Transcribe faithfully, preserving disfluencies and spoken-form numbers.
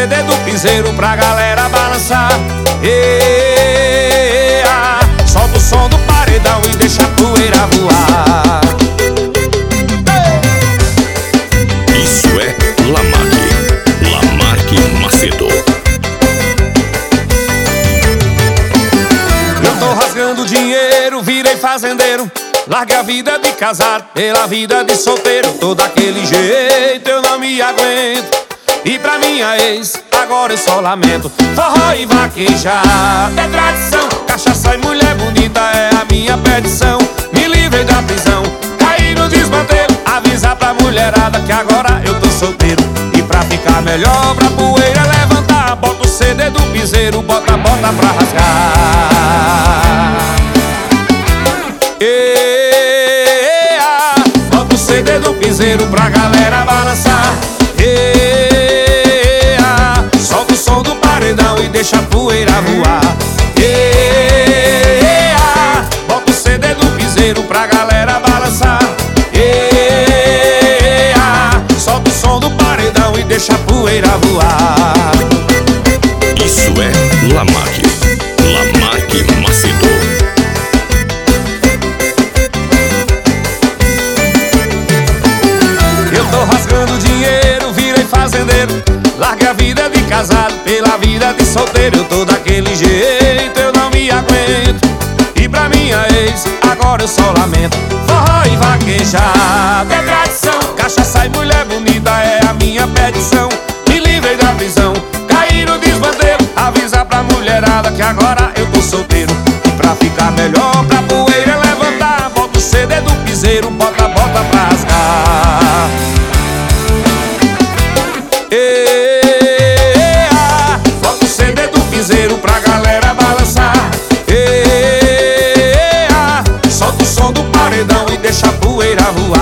C D do piseiro pra galera balançar. E, ah, solta o som do paredão e deixa a poeira voar. Isso é Lamarque, Lamarque Macedo. Eu tô rasgando dinheiro, virei fazendeiro. Larguei a vida de casado pela vida de solteiro. Tô daquele jeito, eu não me aguento. E pra minha ex, agora eu só lamento. Forró e vaquejada é tradição. Cachaça e mulher bonita é a minha petição. Me livrei da prisão, caí no desmantelo. Avisar pra mulherada que agora eu tô solteiro. E pra ficar melhor, pra poeira levantar, bota o C D do piseiro, bota, bota pra rasgar. E, ah, bota o C D do piseiro pra galera balançar. E, ah, solta o som do paredão e deixa a poeira voar. E, ah, bota o C D do piseiro pra galera balançar. E, ah, solta o som do paredão e deixa a poeira voar. Isso é Lamarque, Lamarque Macedo. Eu tô rasgando dinheiro, virei fazendeiro. Larguei a vida de casado pela vida de solteiro. Eu tô daquele jeito, eu não me aguento. E pra minha ex, agora eu só lamento. Forró e vaquejada é tradição. Cachaça e mulher bonita é a minha petição. Me livrei da prisão, caí no desmantelo. Avisa pra mulherada que agora eu tô solteiro. E pra ficar melhor, pra poeira levantar, bota o C D do piseiro, bota, bota pra rasgar. E, ah, bota o C D do piseiro pra galera balançar. E, ah, solta o som do paredão e deixa a poeira voar.